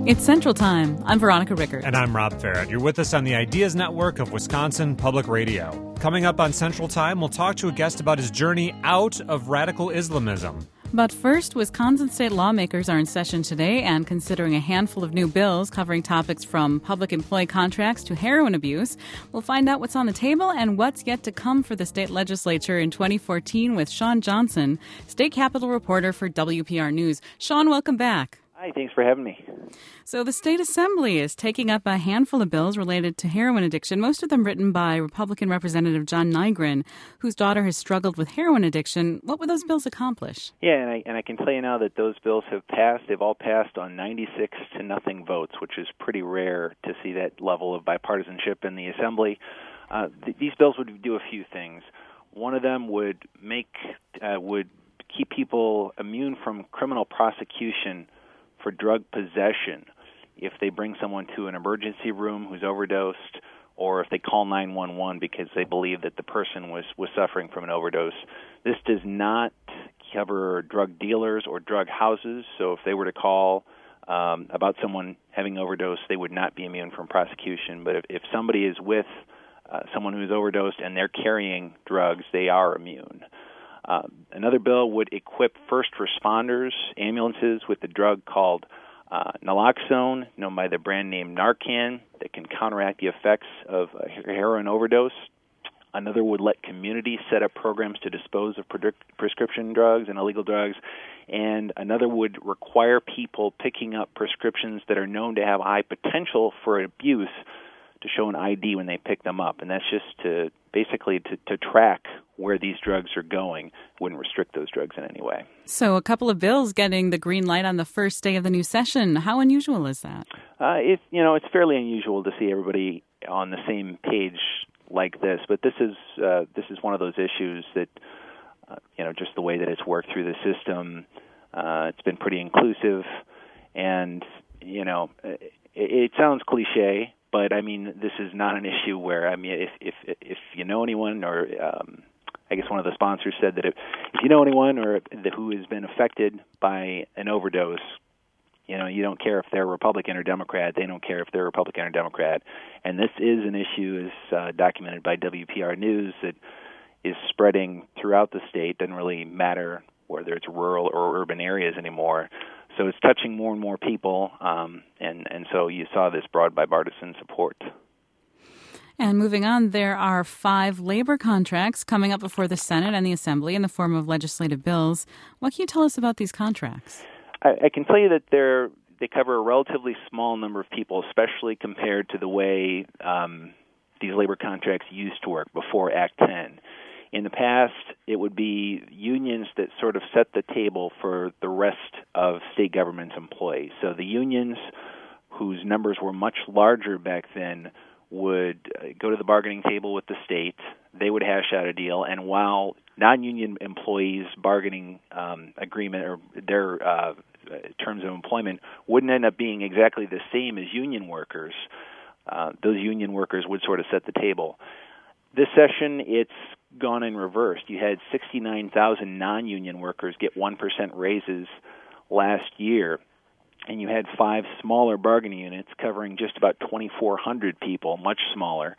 It's Central Time. I'm Veronica Rickert. And I'm Rob Farrett. You're with us on the Ideas Network of Wisconsin Public Radio. Coming up on Central Time, we'll talk to a guest about his journey out of radical Islamism. But first, Wisconsin state lawmakers are in session today and considering a handful of new bills covering topics from public employee contracts to heroin abuse. We'll find out what's on the table and what's yet to come for the state legislature in 2014 with Sean Johnson, state capitol reporter for WPR News. Sean, welcome back. Hi, thanks for having me. So the state assembly is taking up a handful of bills related to heroin addiction, most of them written by Republican Representative John Nygren, whose daughter has struggled with heroin addiction. What would those bills accomplish? Yeah, and I can tell you now that those bills have passed. They've all passed on 96-0 votes, which is pretty rare to see that level of bipartisanship in the assembly. These bills would do a few things. One of them would keep people immune from criminal prosecution for drug possession if they bring someone to an emergency room who's overdosed, or if they call 911 because they believe that the person was suffering from an overdose. This does not cover drug dealers or drug houses, so if they were to call about someone having overdose, they would not be immune from prosecution. But if somebody is with someone who's overdosed and they're carrying drugs, they are immune. Another bill would equip first responders, ambulances, with a drug called naloxone, known by the brand name Narcan, that can counteract the effects of a heroin overdose. Another would let communities set up programs to dispose of prescription drugs and illegal drugs. And another would require people picking up prescriptions that are known to have high potential for abuse to show an ID when they pick them up. And that's just to track where these drugs are going. Wouldn't restrict those drugs in any way. So a couple of bills getting the green light on the first day of the new session. How unusual is that? It's fairly unusual to see everybody on the same page like this. But this is one of those issues that just the way that it's worked through the system, it's been pretty inclusive, and it sounds cliche. But I mean, this is not an issue where if you know anyone, or I guess one of the sponsors said that if you know anyone or who has been affected by an overdose, you don't care if they're Republican or Democrat. They don't care if they're Republican or Democrat. And this is an issue, as documented by WPR News, that is spreading throughout the state. Doesn't really matter whether it's rural or urban areas anymore. So it's touching more and more people, and so you saw this broad bipartisan support. And moving on, there are 5 labor contracts coming up before the Senate and the Assembly in the form of legislative bills. What can you tell us about these contracts? I can tell you that they cover a relatively small number of people, especially compared to the way these labor contracts used to work before Act 10. In the past, it would be unions that sort of set the table for the rest of state government's employees. So the unions, whose numbers were much larger back then, would go to the bargaining table with the state. They would hash out a deal, and while non-union employees' bargaining agreement or their terms of employment wouldn't end up being exactly the same as union workers, those union workers would sort of set the table. This session, it's gone in reverse. You had 69,000 non-union workers get 1% raises last year, and you had 5 smaller bargaining units covering just about 2,400 people, much smaller,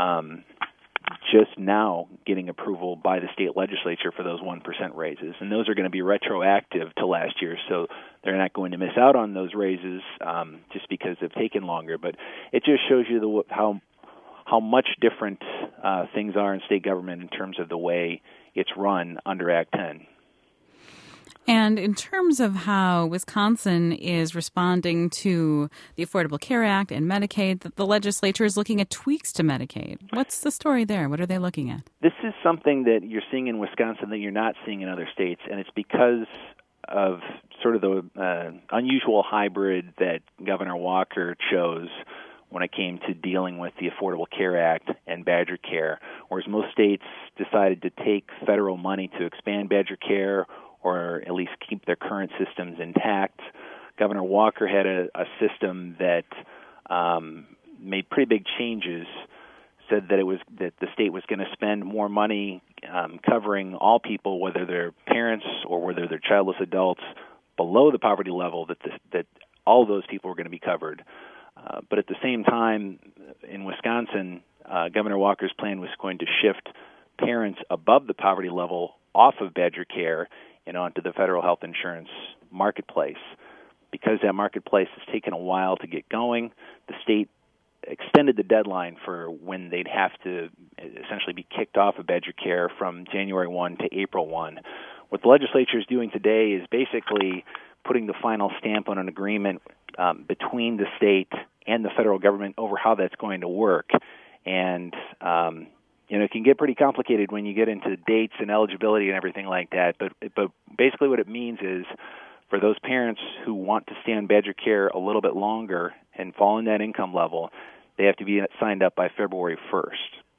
just now getting approval by the state legislature for those 1% raises. And those are going to be retroactive to last year, so they're not going to miss out on those raises just because they've taken longer. But it just shows you how much different things are in state government in terms of the way it's run under Act 10. And in terms of how Wisconsin is responding to the Affordable Care Act and Medicaid, the legislature is looking at tweaks to Medicaid. What's the story there? What are they looking at? This is something that you're seeing in Wisconsin that you're not seeing in other states, and it's because of sort of the unusual hybrid that Governor Walker chose when it came to dealing with the Affordable Care Act and Badger Care, whereas most states decided to take federal money to expand Badger Care or at least keep their current systems intact. Governor Walker had a system that made pretty big changes, said that the state was going to spend more money covering all people, whether they're parents or whether they're childless adults, below the poverty level that all of those people were going to be covered. But at the same time, in Wisconsin, Governor Walker's plan was going to shift parents above the poverty level off of Badger Care and onto the federal health insurance marketplace. Because that marketplace has taken a while to get going, the state extended the deadline for when they'd have to essentially be kicked off of Badger Care from January 1 to April 1. What the legislature is doing today is basically putting the final stamp on an agreement between the state and the federal government over how that's going to work. And, it can get pretty complicated when you get into dates and eligibility and everything like that. But basically what it means is for those parents who want to stay on Badger Care a little bit longer and fall in that income level, they have to be signed up by February 1st.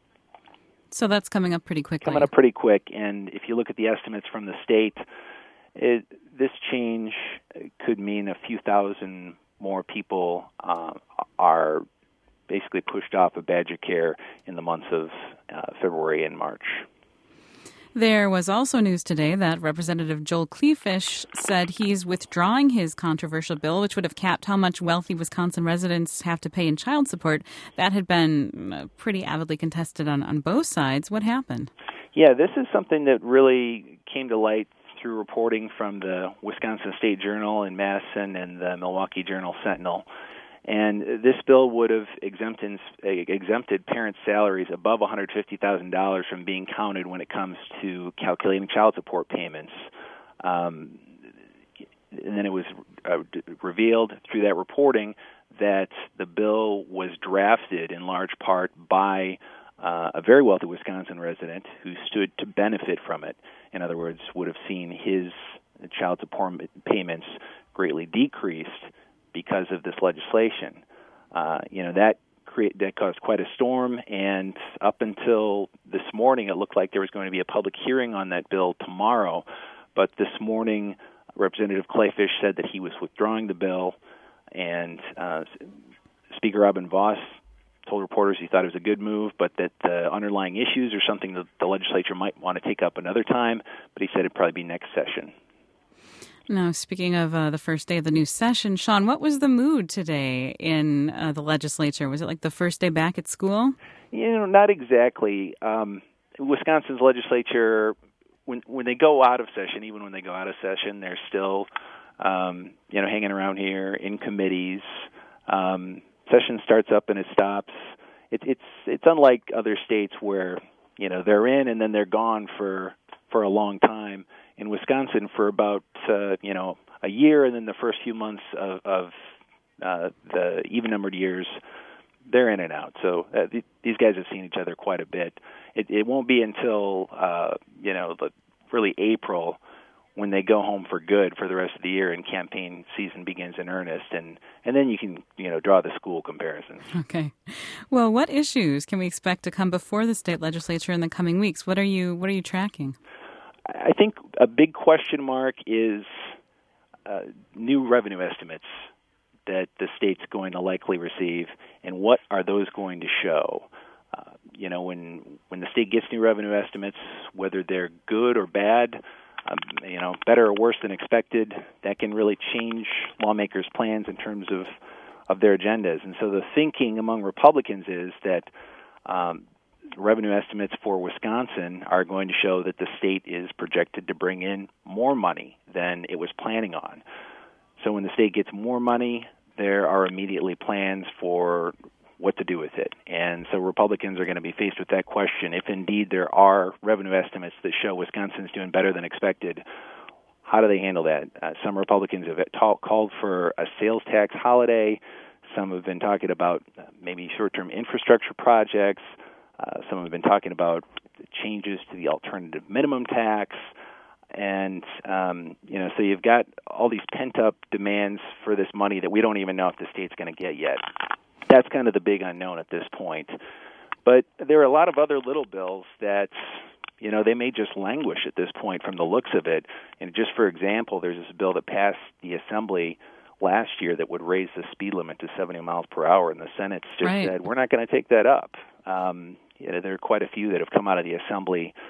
So that's coming up pretty quickly. Coming up pretty quick, and if you look at the estimates from the state, this change could mean a few thousand more people are basically pushed off of Badger Care in the months of February and March. There was also news today that Representative Joel Kleefisch said he's withdrawing his controversial bill, which would have capped how much wealthy Wisconsin residents have to pay in child support. That had been pretty avidly contested on both sides. What happened? Yeah, this is something that really came to light through reporting from the Wisconsin State Journal in Madison and the Milwaukee Journal Sentinel. And this bill would have exempted parents' salaries above $150,000 from being counted when it comes to calculating child support payments. And then it was revealed through that reporting that the bill was drafted in large part by a very wealthy Wisconsin resident who stood to benefit from it. In other words, would have seen his child support payments greatly decreased because of this legislation. That caused quite a storm, and up until this morning, it looked like there was going to be a public hearing on that bill tomorrow. But this morning, Representative Kleefisch said that he was withdrawing the bill, and Speaker Robin Vos told reporters he thought it was a good move, but that the underlying issues are something that the legislature might want to take up another time, but he said it'd probably be next session. Now, speaking of the first day of the new session, Sean, what was the mood today in the legislature? Was it like the first day back at school? Not exactly. Wisconsin's legislature, when they go out of session, even when they go out of session, they're still, hanging around here in committees. Session starts up and it stops. It's unlike other states where, they're in and then they're gone for a long time. In Wisconsin, for about a year, and then the first few months of the even-numbered years, they're in and out. So these guys have seen each other quite a bit. It won't be until really April when they go home for good for the rest of the year and campaign season begins in earnest, and then you can draw the school comparisons. Okay. Well, what issues can we expect to come before the state legislature in the coming weeks? What are you tracking? I think a big question mark is new revenue estimates that the state's going to likely receive, and what are those going to show? When the state gets new revenue estimates, whether they're good or bad, better or worse than expected, that can really change lawmakers' plans in terms of their agendas. And so the thinking among Republicans is that revenue estimates for Wisconsin are going to show that the state is projected to bring in more money than it was planning on. So when the state gets more money, there are immediately plans for what to do with it. And so Republicans are going to be faced with that question. If indeed there are revenue estimates that show Wisconsin's doing better than expected, how do they handle that? Some Republicans have called for a sales tax holiday. Some have been talking about maybe short-term infrastructure projects. Some have been talking about changes to the alternative minimum tax. And, so you've got all these pent-up demands for this money that we don't even know if the state's going to get yet. That's kind of the big unknown at this point. But there are a lot of other little bills that, they may just languish at this point from the looks of it. And just for example, there's this bill that passed the Assembly last year that would raise the speed limit to 70 miles per hour, and the Senate just said, we're not going to take that up. There are quite a few that have come out of the Assembly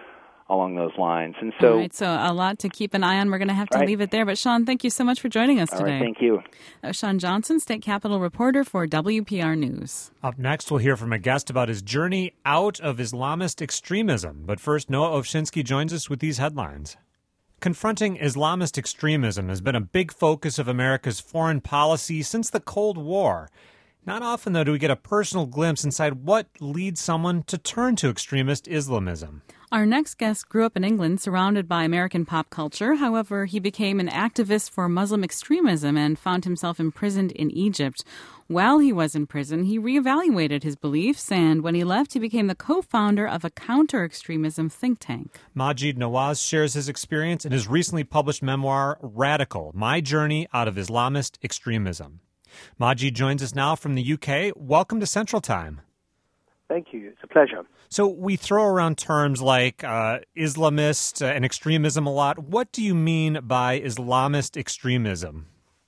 along those lines. And so, all right, so a lot to keep an eye on. We're going to have to leave it there. But Sean, thank you so much for joining us today. All right, thank you. Sean Johnson, State Capitol reporter for WPR News. Up next, we'll hear from a guest about his journey out of Islamist extremism. But first, Noah Ovchinsky joins us with these headlines. Confronting Islamist extremism has been a big focus of America's foreign policy since the Cold War. Not often, though, do we get a personal glimpse inside what leads someone to turn to extremist Islamism. Our next guest grew up in England, surrounded by American pop culture. However, he became an activist for Muslim extremism and found himself imprisoned in Egypt. While he was in prison, he reevaluated his beliefs, and when he left, he became the co-founder of a counter-extremism think tank. Maajid Nawaz shares his experience in his recently published memoir, Radical: My Journey Out of Islamist Extremism. Maajid joins us now from the UK. Welcome to Central Time. Thank you. It's a pleasure. So we throw around terms like Islamist and extremism a lot. What do you mean by Islamist extremism?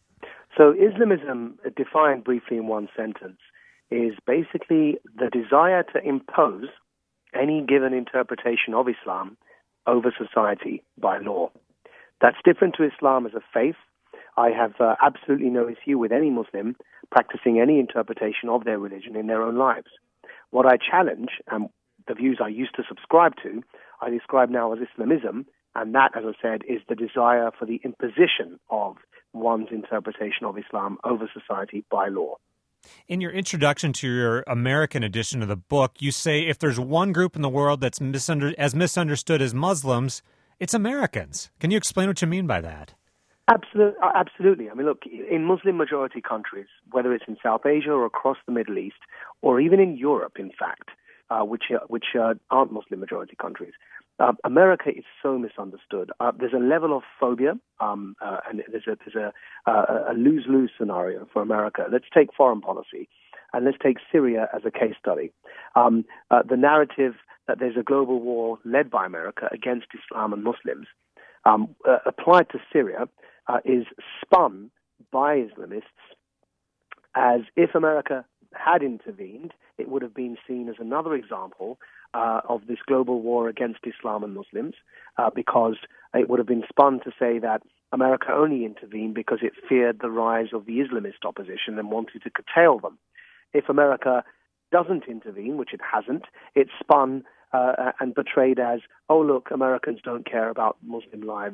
So Islamism, defined briefly in one sentence, is basically the desire to impose any given interpretation of Islam over society by law. That's different to Islam as a faith. I have absolutely no issue with any Muslim practicing any interpretation of their religion in their own lives. What I challenge, and the views I used to subscribe to, I describe now as Islamism, and that, as I said, is the desire for the imposition of one's interpretation of Islam over society by law. In your introduction to your American edition of the book, you say if there's one group in the world that's as misunderstood as Muslims, it's Americans. Can you explain what you mean by that? Absolutely. I mean, look, in Muslim-majority countries, whether it's in South Asia or across the Middle East, or even in Europe, in fact, which aren't Muslim-majority countries, America is so misunderstood. There's a level of phobia, and there's a lose-lose scenario for America. Let's take foreign policy, and let's take Syria as a case study. The narrative that there's a global war led by America against Islam and Muslims, applied to Syria, is spun by Islamists as if America had intervened, it would have been seen as another example of this global war against Islam and Muslims, because it would have been spun to say that America only intervened because it feared the rise of the Islamist opposition and wanted to curtail them. If America doesn't intervene, which it hasn't, it's spun and portrayed as, oh, look, Americans don't care about Muslim lives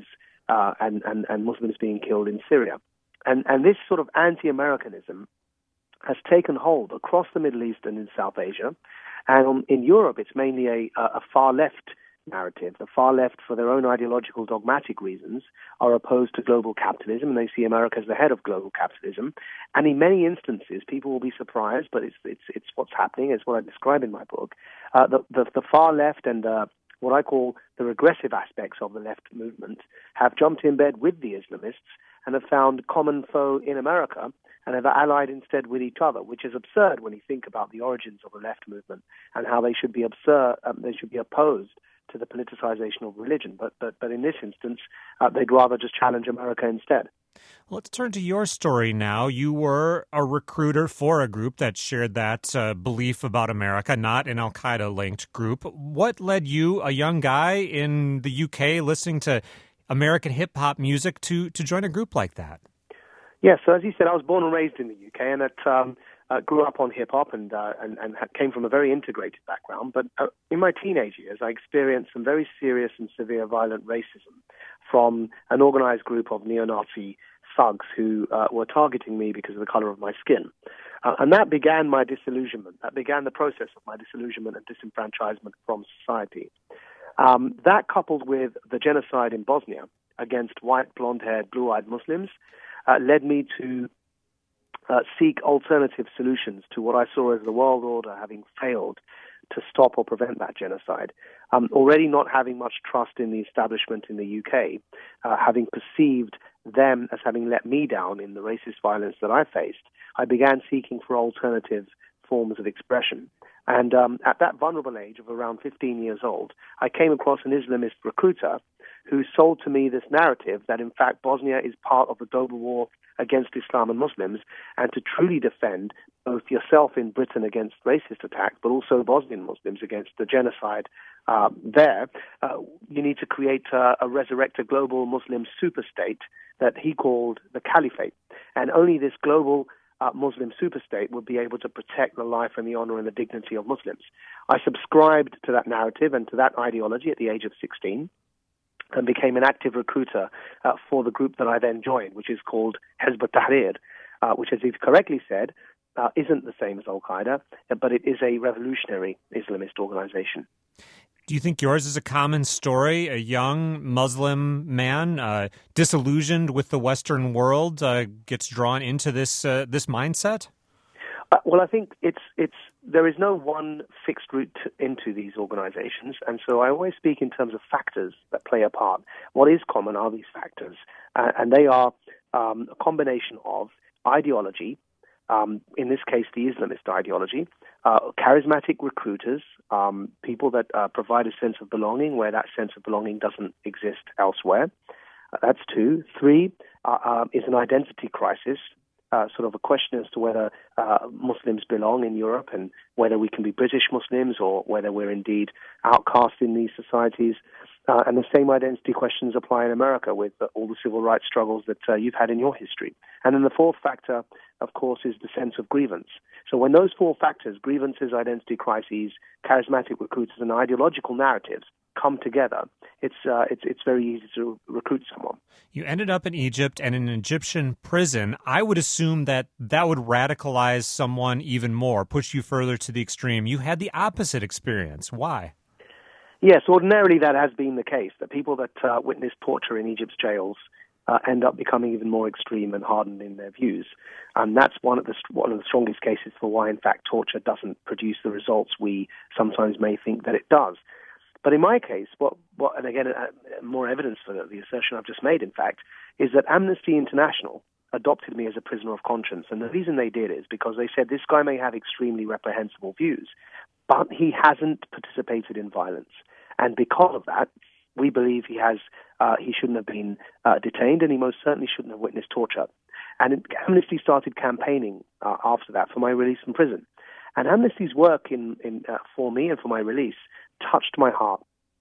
and Muslims being killed in Syria. And this sort of anti-Americanism has taken hold across the Middle East and in South Asia. And in Europe, it's mainly a far-left narrative. The far left, for their own ideological dogmatic reasons, are opposed to global capitalism, and they see America as the head of global capitalism. And in many instances, people will be surprised, but it's what's happening. It's what I describe in my book. The far left and what I call the regressive aspects of the left movement have jumped in bed with the Islamists and have found common foe in America and have allied instead with each other, which is absurd when you think about the origins of the left movement and how they should be opposed to the politicization of religion. But in this instance, they'd rather just challenge America instead. Let's turn to your story now. You were a recruiter for a group that shared that belief about America, not an Al-Qaeda-linked group. What led you, a young guy in the UK listening to American hip-hop music, to join a group like that? Yeah, so as you said, I was born and raised in the UK, and grew up on hip-hop and came from a very integrated background. But in my teenage years, I experienced some very serious and severe violent racism from an organized group of neo-Nazi thugs who were targeting me because of the color of my skin. And that began my disillusionment. That began the process of my disillusionment and disenfranchisement from society. That, coupled with the genocide in Bosnia against white, blonde-haired, blue-eyed Muslims, led me to seek alternative solutions to what I saw as the world order having failed to stop or prevent that genocide. Already not having much trust in the establishment in the UK, having perceived them as having let me down in the racist violence that I faced, I began seeking for alternative forms of expression. And at that vulnerable age of around 15 years old, I came across an Islamist recruiter who sold to me this narrative that, in fact, Bosnia is part of the global war against Islam and Muslims, and to truly defend both yourself in Britain against racist attacks, but also Bosnian Muslims against the genocide there, you need to create resurrect a global Muslim superstate that he called the Caliphate. And only this global Muslim superstate would be able to protect the life and the honor and the dignity of Muslims. I subscribed to that narrative and to that ideology at the age of 16 and became an active recruiter for the group that I then joined, which is called Hizb ut-Tahrir, which, as you've correctly said, isn't the same as Al-Qaeda, but it is a revolutionary Islamist organization. Do you think yours is a common story? A young Muslim man, disillusioned with the Western world, gets drawn into this mindset? Well, I think there is no one fixed route into these organizations, and so I always speak in terms of factors that play a part. What is common are these factors, and they are a combination of ideology, in this case the Islamist ideology, charismatic recruiters, people that provide a sense of belonging where that sense of belonging doesn't exist elsewhere. That's 2. 3 is an identity crisis, sort of a question as to whether Muslims belong in Europe and whether we can be British Muslims or whether we're indeed outcast in these societies. And the same identity questions apply in America with all the civil rights struggles that you've had in your history. And then the 4th factor, of course, is the sense of grievance. So when those 4 factors, grievances, identity crises, charismatic recruiters, and ideological narratives come together, it's very easy to recruit someone. You ended up in Egypt and in an Egyptian prison. I would assume that would radicalize someone even more, push you further to the extreme. You had the opposite experience. Why? Yes, ordinarily that has been the case, that people that witness torture in Egypt's jails end up becoming even more extreme and hardened in their views. And that's one of the strongest cases for why, in fact, torture doesn't produce the results we sometimes may think that it does. But in my case, and again, more evidence for the assertion I've just made, in fact, is that Amnesty International adopted me as a prisoner of conscience. And the reason they did is because they said this guy may have extremely reprehensible views, but he hasn't participated in violence. And because of that, we believe he shouldn't have been detained, and he most certainly shouldn't have witnessed torture. And Amnesty started campaigning after that for my release from prison. And Amnesty's work for me and for my release touched my heart.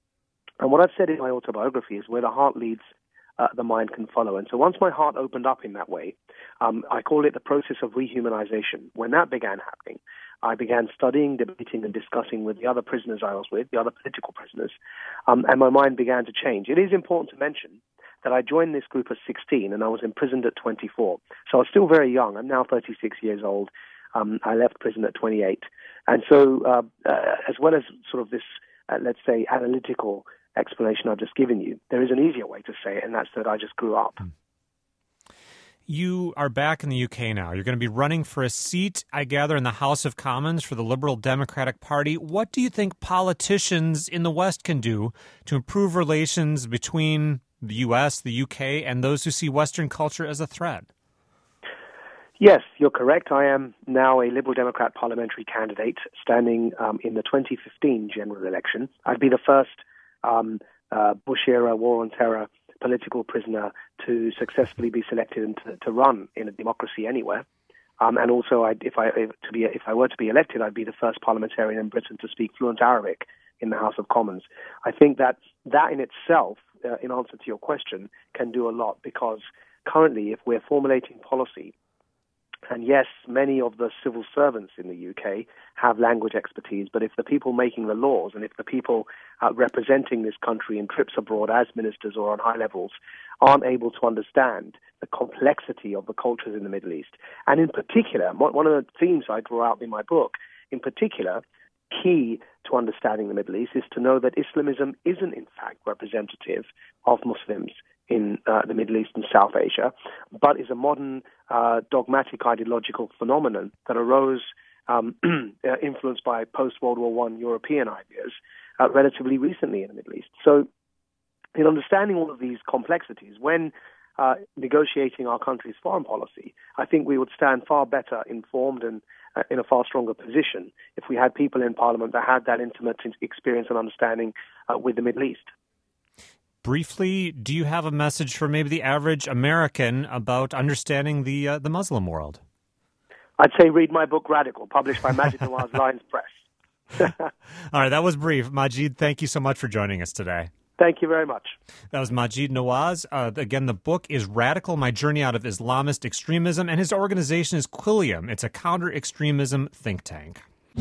And what I've said in my autobiography is where the heart leads, the mind can follow. And so once my heart opened up in that way, I call it the process of rehumanization. When that began happening, I began studying, debating, and discussing with the other prisoners I was with, the other political prisoners, and my mind began to change. It is important to mention that I joined this group at 16 and I was imprisoned at 24. So I was still very young. I'm now 36 years old. I left prison at 28. And so as well as sort of this, let's say, analytical explanation I've just given you, there is an easier way to say it, and that's that I just grew up. You are back in the UK now. You're going to be running for a seat, I gather, in the House of Commons for the Liberal Democratic Party. What do you think politicians in the West can do to improve relations between the US, the UK, and those who see Western culture as a threat? Yes, you're correct. I am now a Liberal Democrat parliamentary candidate standing in the 2015 general election. I'd be the first Bush-era war on terror political prisoner to successfully be selected and to run in a democracy anywhere. And also, if I were to be elected, I'd be the first parliamentarian in Britain to speak fluent Arabic in the House of Commons. I think that in itself, in answer to your question, can do a lot, because currently, if we're formulating policy, and yes, many of the civil servants in the UK have language expertise, but if the people making the laws and if the people representing this country in trips abroad as ministers or on high levels aren't able to understand the complexity of the cultures in the Middle East, and in particular, one of the themes I draw out in my book, in particular, key to understanding the Middle East is to know that Islamism isn't in fact representative of Muslims in the Middle East and South Asia, but is a modern dogmatic ideological phenomenon that arose influenced by post-World War I European ideas relatively recently in the Middle East. So in understanding all of these complexities, when negotiating our country's foreign policy, I think we would stand far better informed and in a far stronger position if we had people in Parliament that had that intimate experience and understanding with the Middle East. briefly, do you have a message for maybe the average American about understanding the Muslim world? I'd say read my book, Radical, published by Maajid Nawaz Lions Press. All right, that was brief. Maajid, thank you so much for joining us today. Thank you very much. That was Maajid Nawaz. Again, the book is Radical, My Journey Out of Islamist Extremism, and his organization is Quilliam. It's a counter-extremism think tank.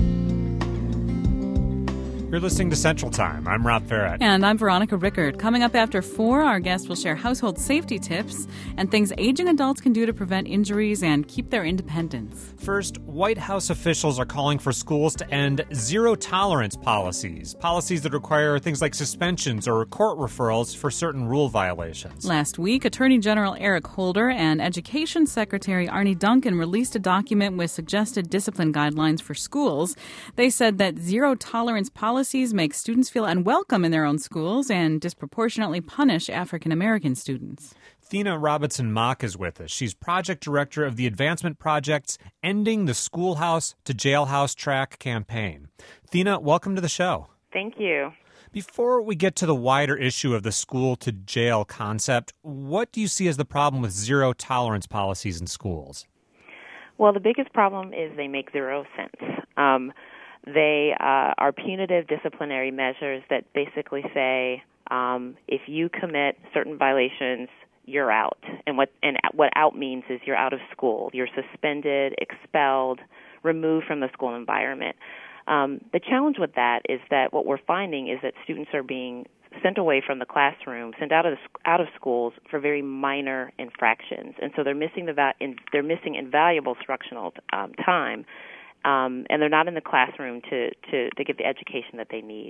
You're listening to Central Time. I'm Rob Farrett. And I'm Veronica Rickard. Coming up after 4, our guest will share household safety tips and things aging adults can do to prevent injuries and keep their independence. First, White House officials are calling for schools to end zero-tolerance policies that require things like suspensions or court referrals for certain rule violations. Last week, Attorney General Eric Holder and Education Secretary Arne Duncan released a document with suggested discipline guidelines for schools. They said that zero-tolerance policies make students feel unwelcome in their own schools and disproportionately punish African American students. Thina Robinson-Mock is with us. She's project director of the Advancement Project's Ending the Schoolhouse to Jailhouse Track campaign. Thina, welcome to the show. Thank you. Before we get to the wider issue of the school to jail concept, what do you see as the problem with zero tolerance policies in schools? Well, the biggest problem is they make zero sense. They are punitive disciplinary measures that basically say if you commit certain violations, you're out. And what out means is you're out of school. You're suspended, expelled, removed from the school environment. The challenge with that is that what we're finding is that students are being sent away from the classroom, sent out of schools for very minor infractions, and so they're missing invaluable instructional time. And they're not in the classroom to get the education that they need.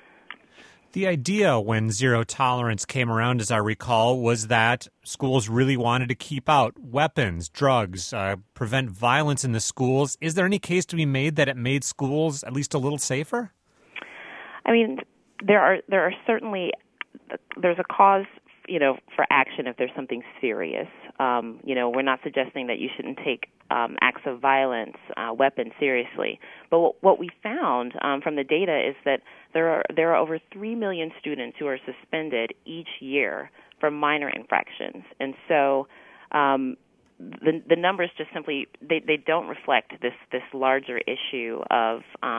The idea when zero tolerance came around, as I recall, was that schools really wanted to keep out weapons, drugs, prevent violence in the schools. Is there any case to be made that it made schools at least a little safer? I mean, there are certainly there's a cause, for action if there's something serious. We're not suggesting that you shouldn't take acts of violence, weapons seriously. But what we found from the data is that there are over 3 million students who are suspended each year for minor infractions, and so the numbers just simply they don't reflect this larger issue of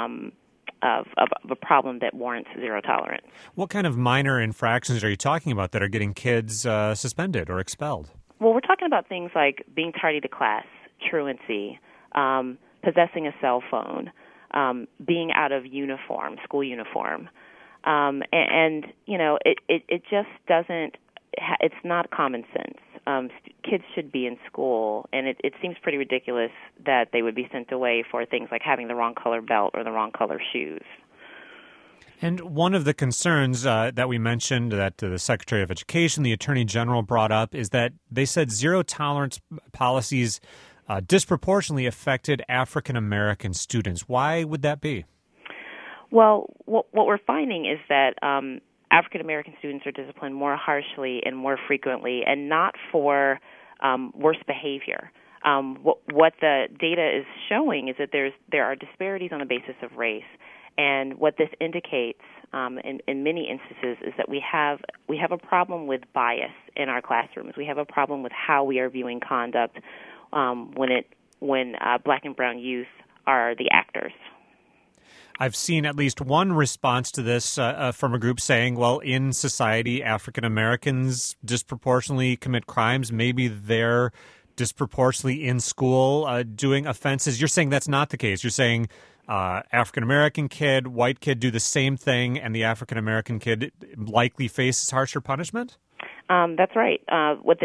a problem that warrants zero tolerance. What kind of minor infractions are you talking about that are getting kids suspended or expelled? Well, we're talking about things like being tardy to class, truancy, possessing a cell phone, being out of uniform, school uniform, and it just doesn't. It's not common sense. Kids should be in school, and it seems pretty ridiculous that they would be sent away for things like having the wrong color belt or the wrong color shoes. And one of the concerns that we mentioned that the Secretary of Education, the Attorney General brought up, is that they said zero-tolerance policies disproportionately affected African-American students. Why would that be? Well, what we're finding is that African-American students are disciplined more harshly and more frequently, and not for worse behavior. What the data is showing is that there are disparities on the basis of race. And what this indicates, in many instances, is that we have a problem with bias in our classrooms. We have a problem with how we are viewing conduct when black and brown youth are the actors. I've seen at least one response to this from a group saying, well, in society, African Americans disproportionately commit crimes. Maybe they're disproportionately in school doing offenses. You're saying that's not the case. You're saying African-American kid, white kid do the same thing, and the African-American kid likely faces harsher punishment? That's right. What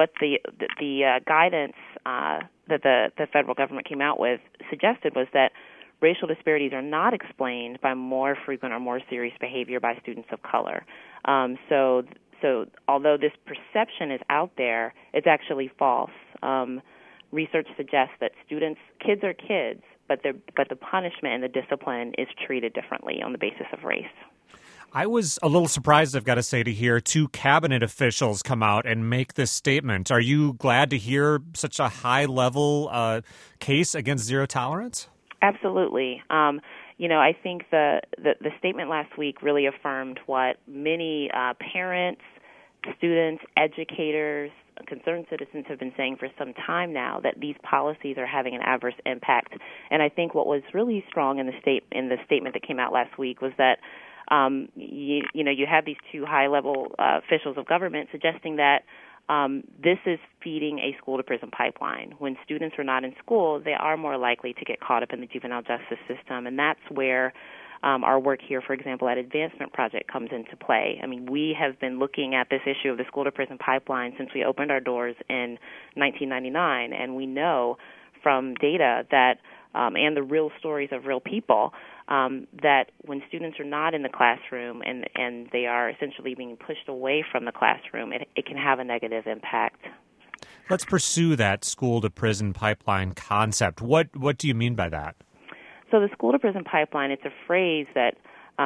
the guidance that the federal government came out with suggested was that racial disparities are not explained by more frequent or more serious behavior by students of color. So although this perception is out there, it's actually false. Research suggests that kids are kids, but the punishment and the discipline is treated differently on the basis of race. I was a little surprised, I've got to say, to hear 2 cabinet officials come out and make this statement. Are you glad to hear such a high-level case against zero tolerance? Absolutely. I think the statement last week really affirmed what many parents, students, educators, concerned citizens have been saying for some time now that these policies are having an adverse impact. And I think what was really strong in the statement that came out last week was that you have these two high-level officials of government suggesting that this is feeding a school-to-prison pipeline. When students are not in school, they are more likely to get caught up in the juvenile justice system, and that's where our work here, for example, at Advancement Project comes into play. I mean, we have been looking at this issue of the school-to-prison pipeline since we opened our doors in 1999, and we know from data that and the real stories of real people that when students are not in the classroom and they are essentially being pushed away from the classroom, it can have a negative impact. Let's pursue that school-to-prison pipeline concept. What do you mean by that? So the school-to-prison pipeline, it's a phrase that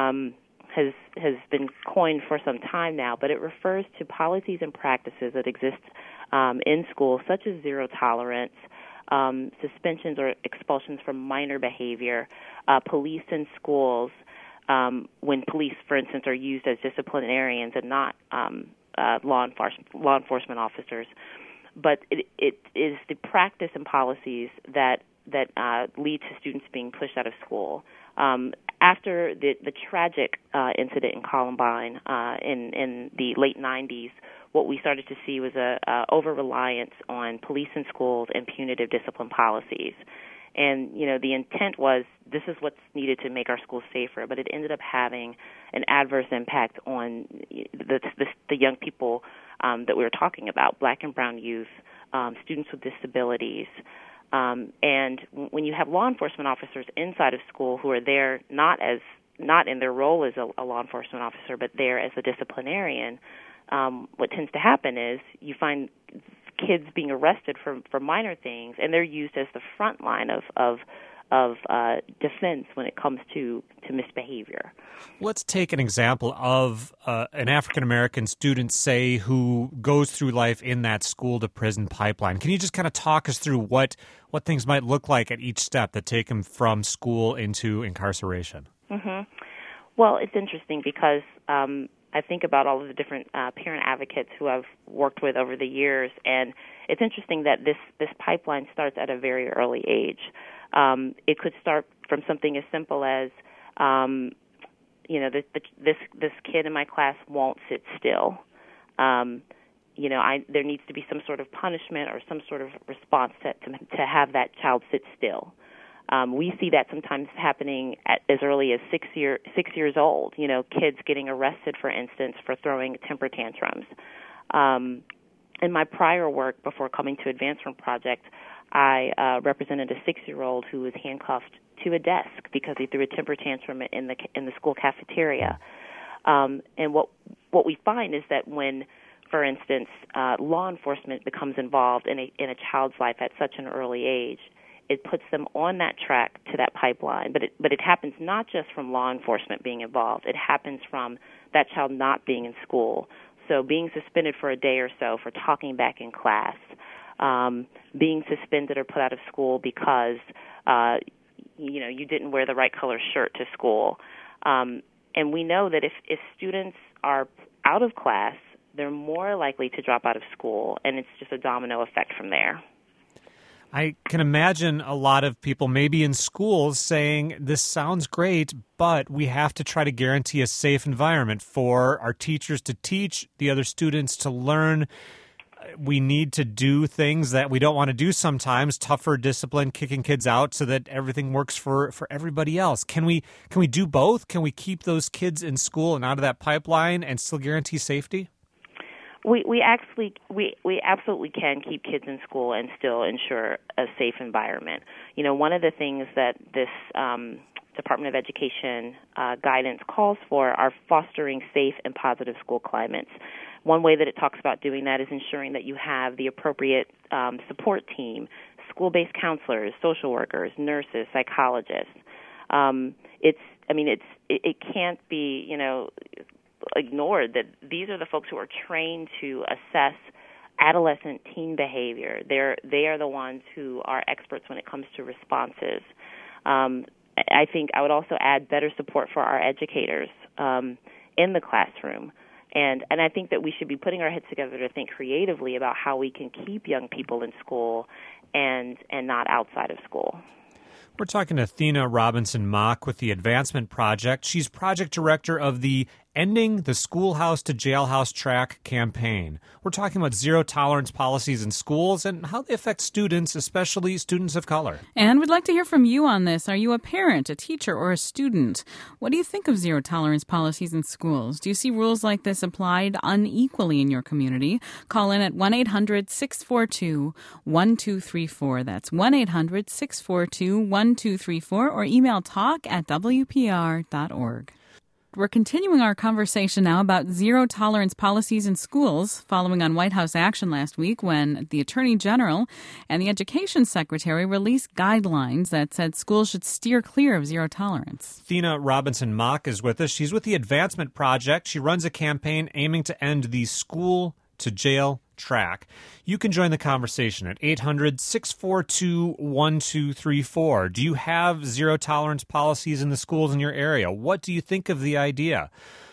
has been coined for some time now, but it refers to policies and practices that exist in schools, such as zero tolerance, suspensions or expulsions for minor behavior, police in schools, when police, for instance, are used as disciplinarians and not law enforcement officers. But it is the practice and policies that lead to students being pushed out of school. After the tragic incident in Columbine in the late 90s, what we started to see was a over-reliance on police in schools and punitive discipline policies. And, the intent was this is what's needed to make our schools safer, but it ended up having an adverse impact on the young people that we were talking about, black and brown youth, students with disabilities. And when you have law enforcement officers inside of school who are there not in their role as a law enforcement officer, but there as a disciplinarian, what tends to happen is you find kids being arrested for minor things, and they're used as the front line of defense when it comes to misbehavior. Let's take an example of an African-American student, say, who goes through life in that school-to-prison pipeline. Can you just kind of talk us through what things might look like at each step that take him from school into incarceration? Mm-hmm. Well, it's interesting because I think about all of the different parent advocates who I've worked with over the years, and it's interesting that this pipeline starts at a very early age. It could start from something as simple as, this kid in my class won't sit still. There needs to be some sort of punishment or some sort of response to have that child sit still. We see that sometimes happening at as early as 6 years old. Kids getting arrested, for instance, for throwing temper tantrums. In my prior work before coming to Advancement Project, I represented a 6-year-old who was handcuffed to a desk because he threw a temper tantrum in the school cafeteria. And what we find is that when, for instance, law enforcement becomes involved in a child's life at such an early age, it puts them on that track to that pipeline. But it happens not just from law enforcement being involved. It happens from that child not being in school. So being suspended for a day or so for talking back in class, being suspended or put out of school because you didn't wear the right color shirt to school. And we know that if students are out of class, they're more likely to drop out of school, and it's just a domino effect from there. I can imagine a lot of people maybe in schools saying, this sounds great, but we have to try to guarantee a safe environment for our teachers to teach, the other students to learn. We need to do things that we don't want to do sometimes, tougher discipline, kicking kids out so that everything works for everybody else. Can we do both? Can we keep those kids in school and out of that pipeline and still guarantee safety? We absolutely can keep kids in school and still ensure a safe environment. One of the things that this Department of Education guidance calls for are fostering safe and positive school climates. One way that it talks about doing that is ensuring that you have the appropriate support team, school-based counselors, social workers, nurses, psychologists. It can't be ignored that these are the folks who are trained to assess adolescent teen behavior. They are the ones who are experts when it comes to responses. I think I would also add better support for our educators in the classroom. And I think that we should be putting our heads together to think creatively about how we can keep young people in school and not outside of school. We're talking to Thina Robinson-Mock with the Advancement Project. She's project director of the Ending the Schoolhouse to Jailhouse Track campaign. We're talking about zero-tolerance policies in schools and how they affect students, especially students of color. And we'd like to hear from you on this. Are you a parent, a teacher, or a student? What do you think of zero-tolerance policies in schools? Do you see rules like this applied unequally in your community? Call in at 1-800-642-1234. That's 1-800-642-1234, or email talk@wpr.org. We're continuing our conversation now about zero-tolerance policies in schools, following on White House action last week when the Attorney General and the Education Secretary released guidelines that said schools should steer clear of zero tolerance. Thina Robinson-Mock is with us. She's with the Advancement Project. She runs a campaign aiming to end the school-to-jail track. You can join the conversation at 800-642-1234. Do you have zero-tolerance policies in the schools in your area? What do you think of the idea?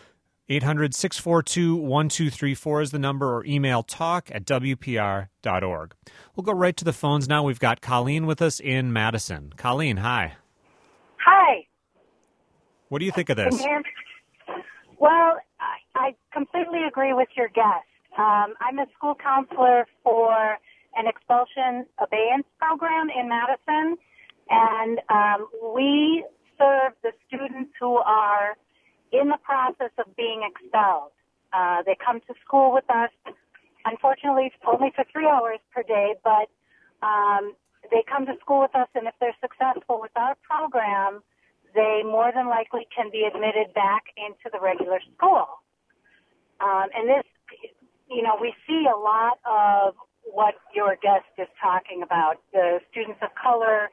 800-642-1234 is the number, or email talk@wpr.org. We'll go right to the phones now. We've got Colleen with us in Madison. Colleen, hi. Hi. What do you think of this? Well, I completely agree with your guest. I'm a school counselor for an expulsion abeyance program in Madison, and we serve the students who are in the process of being expelled. They come to school with us, unfortunately, only for 3 hours per day, but they come to school with us, and if they're successful with our program, they more than likely can be admitted back into the regular school. And this, we see a lot of what your guest is talking about. The students of color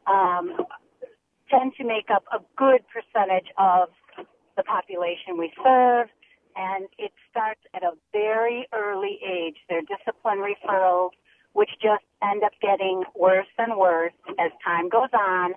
tend to make up a good percentage of the population we serve, and it starts at a very early age. They're discipline referrals, which just end up getting worse and worse as time goes on.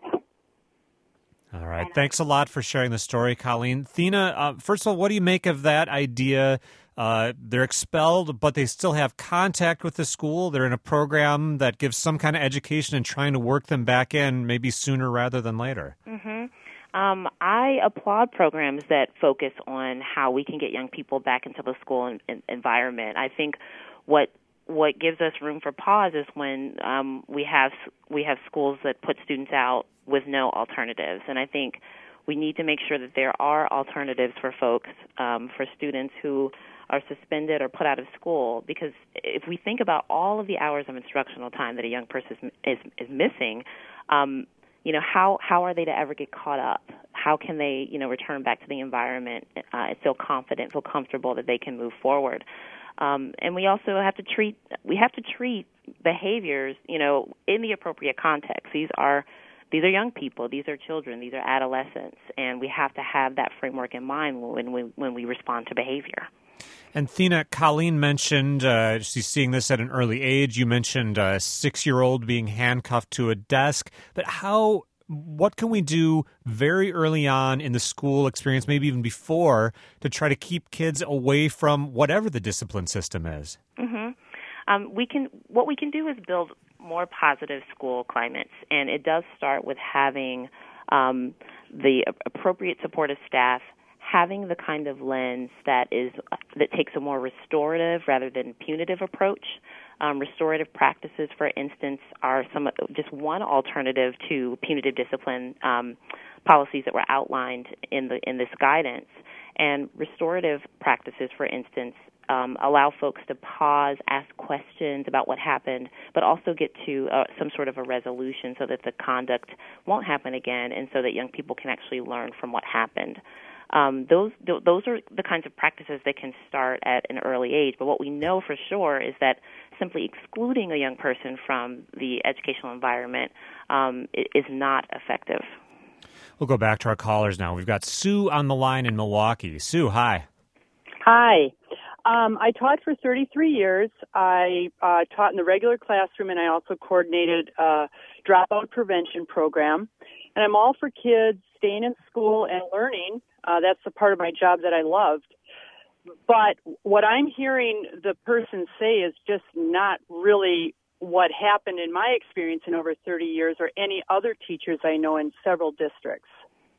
All right. Thanks a lot for sharing the story, Colleen. Thina, first of all, what do you make of that idea? They're expelled, but they still have contact with the school. They're in a program that gives some kind of education and trying to work them back in maybe sooner rather than later. Mm-hmm. I applaud programs that focus on how we can get young people back into the school environment. I think what gives us room for pause is when we have schools that put students out with no alternatives. And I think we need to make sure that there are alternatives for folks, for students who are suspended or put out of school, because if we think about all of the hours of instructional time that a young person is missing, how are they to ever get caught up? How can they, return back to the environment and feel confident, feel comfortable that they can move forward? And we also have to treat behaviors, in the appropriate context. These are young people, these are children, these are adolescents, and we have to have that framework in mind when we respond to behavior. And Thina, Colleen mentioned she's seeing this at an early age. You mentioned a 6-year-old being handcuffed to a desk. But what can we do very early on in the school experience, maybe even before, to try to keep kids away from whatever the discipline system is? Mm-hmm. What we can do is build more positive school climates, and it does start with having the appropriate supportive staff, having the kind of lens that takes a more restorative rather than punitive approach. Restorative practices, for instance, are just one alternative to punitive discipline policies that were outlined in this guidance. And restorative practices, for instance, allow folks to pause, ask questions about what happened, but also get to some sort of a resolution so that the conduct won't happen again, and so that young people can actually learn from what happened. Those are the kinds of practices that can start at an early age. But what we know for sure is that simply excluding a young person from the educational environment is not effective. We'll go back to our callers now. We've got Sue on the line in Milwaukee. Sue, hi. Hi. I taught for 33 years. I taught in the regular classroom, and I also coordinated a dropout prevention program. And I'm all for kids staying in school and learning. That's the part of my job that I loved. But what I'm hearing the person say is just not really what happened in my experience in over 30 years or any other teachers I know in several districts.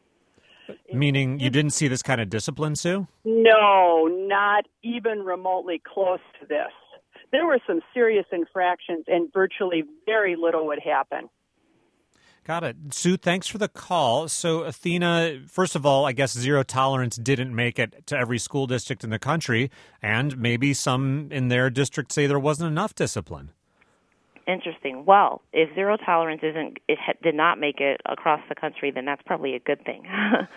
Meaning you didn't see this kind of discipline, Sue? No, not even remotely close to this. There were some serious infractions and virtually very little would happen. Got it. Sue, thanks for the call. So, Athena, first of all, I guess zero tolerance didn't make it to every school district in the country, and maybe some in their district say there wasn't enough discipline. Interesting. Well, if zero tolerance did not make it across the country, then that's probably a good thing.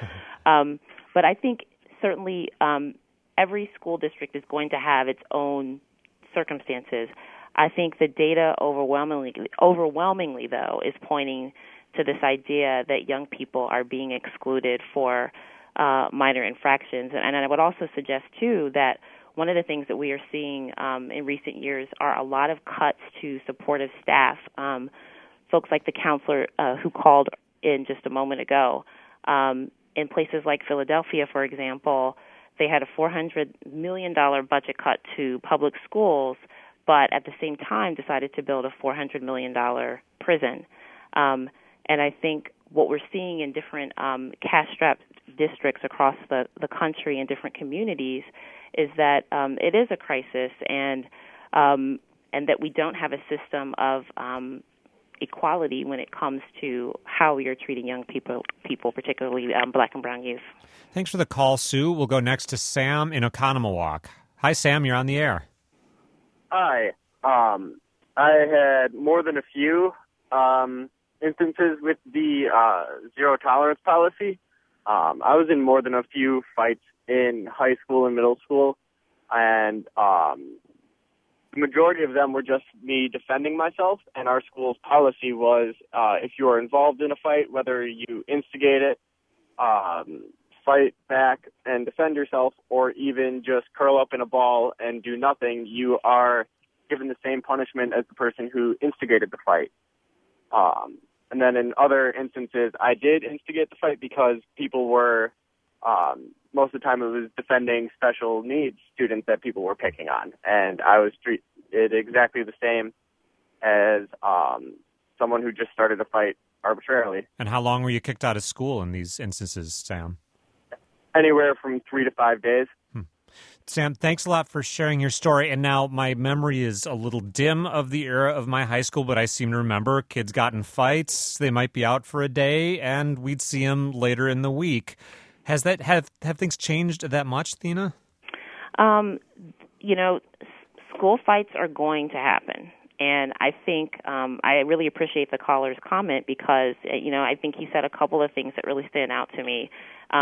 But I think certainly every school district is going to have its own circumstances. I think the data overwhelmingly though, is pointing to this idea that young people are being excluded for minor infractions. And I would also suggest, too, that one of the things that we are seeing in recent years are a lot of cuts to supportive staff. Folks like the counselor who called in just a moment ago. In places like Philadelphia, for example, they had a $400 million budget cut to public schools, but at the same time decided to build a $400 million prison. And I think what we're seeing in different cash-strapped districts across the country and different communities is that it is a crisis, and that we don't have a system of equality when it comes to how we are treating young people, particularly Black and brown youth. Thanks for the call, Sue. We'll go next to Sam in Oconomowoc. Hi, Sam. You're on the air. Hi. I had more than a few instances with the zero tolerance policy. I was in more than a few fights in high school and middle school, and the majority of them were just me defending myself, and our school's policy was if you are involved in a fight, whether you instigate it, fight back and defend yourself, or even just curl up in a ball and do nothing, you are given the same punishment as the person who instigated the fight. And then in other instances, I did instigate the fight because people were, most of the time it was defending special needs students that people were picking on. And I was treated exactly the same as someone who just started a fight arbitrarily. And how long were you kicked out of school in these instances, Sam? Anywhere from 3 to 5 days. Sam, thanks a lot for sharing your story. And now my memory is a little dim of the era of my high school, but I seem to remember kids got in fights. They might be out for a day, and we'd see them later in the week. Have things changed that much, Thena? School fights are going to happen. And I think I really appreciate the caller's comment because, I think he said a couple of things that really stand out to me.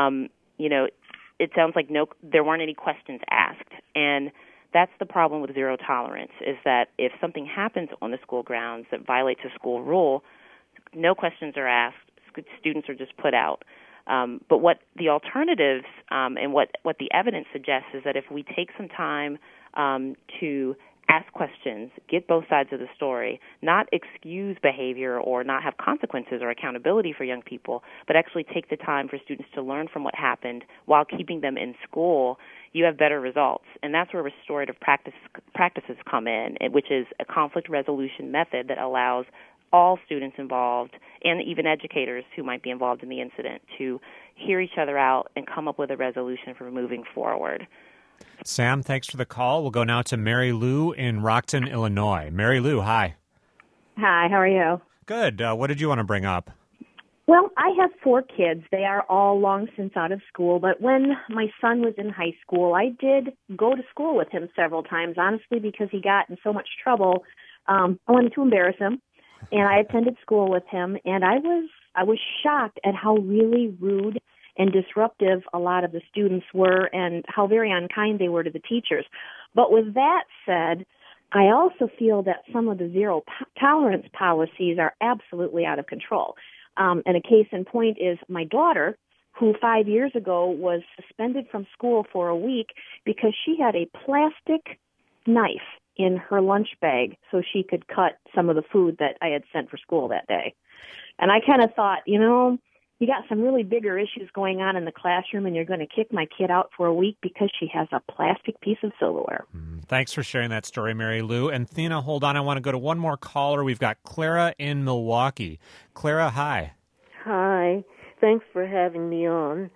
It sounds like there weren't any questions asked. And that's the problem with zero tolerance, is that if something happens on the school grounds that violates a school rule, no questions are asked. Students are just put out. But what the alternatives and what the evidence suggests is that if we take some time to ask questions, get both sides of the story, not excuse behavior or not have consequences or accountability for young people, but actually take the time for students to learn from what happened while keeping them in school, you have better results. And that's where restorative practices come in, which is a conflict resolution method that allows all students involved and even educators who might be involved in the incident to hear each other out and come up with a resolution for moving forward. Sam, thanks for the call. We'll go now to Mary Lou in Rockton, Illinois. Mary Lou, hi. Hi, how are you? Good. What did you want to bring up? Well, I have 4 kids. They are all long since out of school, but when my son was in high school, I did go to school with him several times, honestly, because he got in so much trouble. I wanted to embarrass him, and I attended school with him, and I was shocked at how really rude and disruptive a lot of the students were and how very unkind they were to the teachers. But with that said, I also feel that some of the zero tolerance policies are absolutely out of control. And a case in point is my daughter, who 5 years ago was suspended from school for a week because she had a plastic knife in her lunch bag so she could cut some of the food that I had sent for school that day. And I kind of thought, you got some really bigger issues going on in the classroom, and you're going to kick my kid out for a week because she has a plastic piece of silverware. Thanks for sharing that story, Mary Lou. And Thina, hold on. I want to go to one more caller. We've got Clara in Milwaukee. Clara, hi. Hi. Thanks for having me on.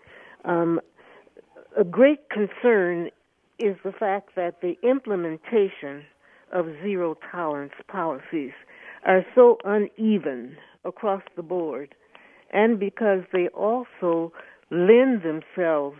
A great concern is the fact that the implementation of zero-tolerance policies are so uneven across the board, and because they also lend themselves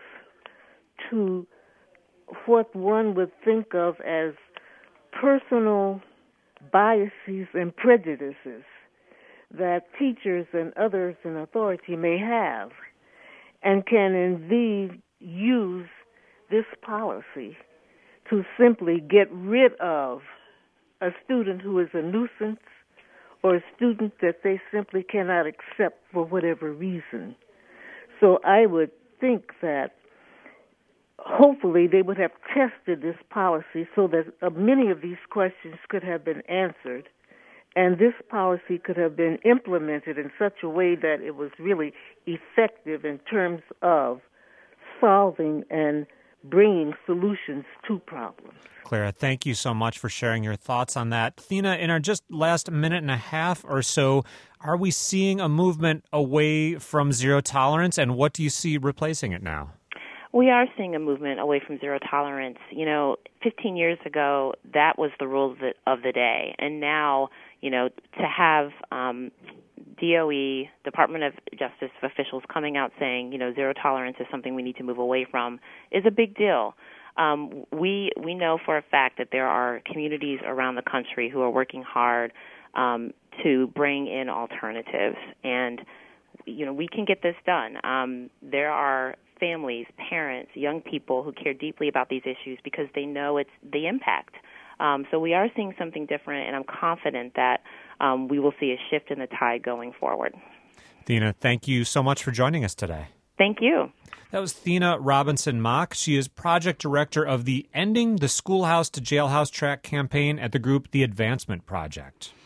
to what one would think of as personal biases and prejudices that teachers and others in authority may have, and can indeed use this policy to simply get rid of a student who is a nuisance or a student that they simply cannot accept for whatever reason. So I would think that hopefully they would have tested this policy so that many of these questions could have been answered, and this policy could have been implemented in such a way that it was really effective in terms of solving and bringing solutions to problems. Clara, thank you so much for sharing your thoughts on that. Thina, in our just last minute and a half or so, are we seeing a movement away from zero tolerance, and what do you see replacing it now? We are seeing a movement away from zero tolerance. 15 years ago, that was the rule of the day. And now, to have DOE, Department of Justice officials coming out saying, zero tolerance is something we need to move away from is a big deal. We know for a fact that there are communities around the country who are working hard to bring in alternatives. And, we can get this done. There are families, parents, young people who care deeply about these issues because they know it's the impact. So we are seeing something different, and I'm confident that we will see a shift in the tide going forward. Thina, thank you so much for joining us today. Thank you. That was Thina Robinson-Mock. She is project director of the Ending the Schoolhouse to Jailhouse Track campaign at the group The Advancement Project.